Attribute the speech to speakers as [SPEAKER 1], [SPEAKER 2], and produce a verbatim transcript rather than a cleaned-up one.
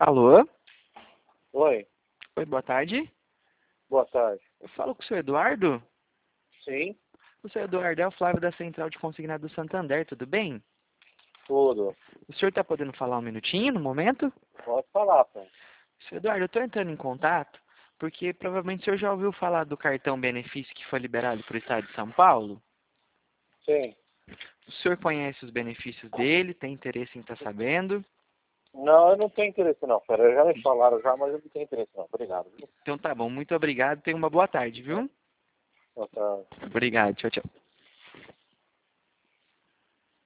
[SPEAKER 1] Alô?
[SPEAKER 2] Oi,
[SPEAKER 1] Oi, boa tarde.
[SPEAKER 2] boa tarde.
[SPEAKER 1] Eu falo com o senhor Eduardo?
[SPEAKER 2] Sim,
[SPEAKER 1] O senhor Eduardo é o Flávio da Central de Consignado do Santander, tudo bem?
[SPEAKER 2] tudo.
[SPEAKER 1] O senhor está podendo falar um minutinho no momento?
[SPEAKER 2] Pode falar, pai.
[SPEAKER 1] Senhor Eduardo, eu estou entrando em contato porque provavelmente o senhor já ouviu falar do cartão benefício que foi liberado para o estado de São Paulo?
[SPEAKER 2] Sim.
[SPEAKER 1] O senhor conhece os benefícios dele, tem interesse em estar sabendo?
[SPEAKER 2] Não, eu não tenho interesse não, pera. Já me falaram já, mas eu não tenho interesse não. Obrigado. Viu?
[SPEAKER 1] Então tá bom, muito obrigado, tenha uma boa tarde, viu?
[SPEAKER 2] Boa tarde.
[SPEAKER 1] Obrigado, tchau, tchau.